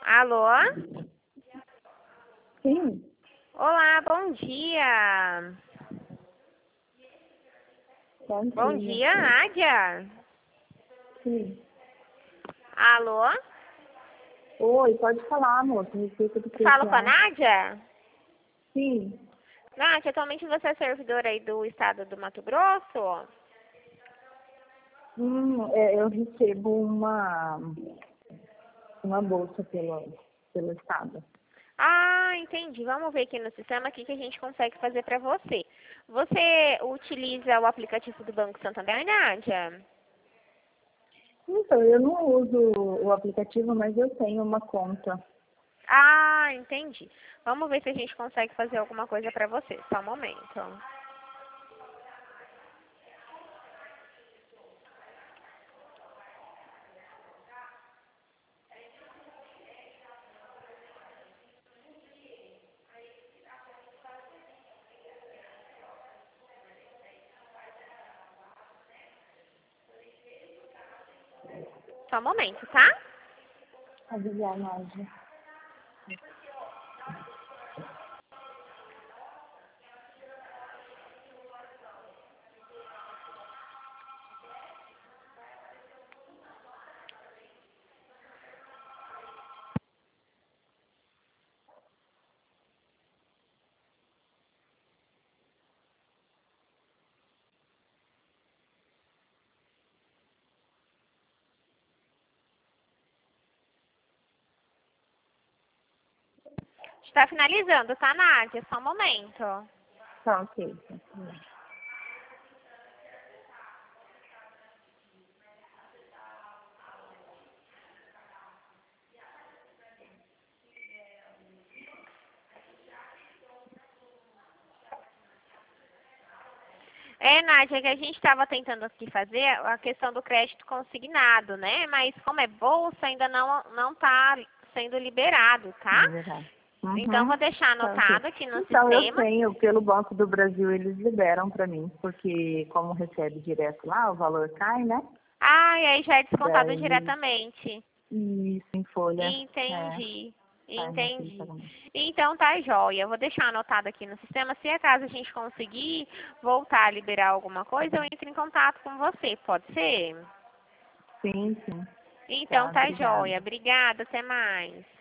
Alô? Sim. Olá, bom dia. Bom dia, Nádia. Sim. Alô? Oi, pode falar, moça. Respeito do que Falo com a é. Nádia? Sim. Nádia, atualmente você é servidora aí do estado do Mato Grosso? Eu recebo uma bolsa pelo Estado. Ah, entendi. Vamos ver aqui no sistema o que a gente consegue fazer para você. Você utiliza o aplicativo do Banco Santander, Nádia? Então, eu não uso o aplicativo, mas eu tenho uma conta. Ah, entendi. Vamos ver se a gente consegue fazer alguma coisa para você. Só um momento. Só um momento, tá? Avisar, Nádia. Está finalizando, tá, Nádia? Só um momento. Tá, ok. Nádia, é que a gente estava tentando aqui fazer a questão do crédito consignado, né? Mas como é bolsa, ainda não está sendo liberado, tá? É verdade. Então, vou deixar Tá, ok. anotado aqui no Então, eu sistema. tenho, pelo Banco do Brasil, eles liberam para mim, porque como recebe direto lá, o valor cai, né? Ah, e aí já é descontado Daí, diretamente. isso, em folha. Entendi. Sai naquele Entendi. pagamento. Então tá jóia. Eu vou deixar anotado aqui no sistema. Se acaso a gente conseguir voltar a liberar alguma coisa, eu entro em contato com você. Pode ser? Sim, sim. Então Tá, tá obrigada. jóia. Obrigada. Até mais.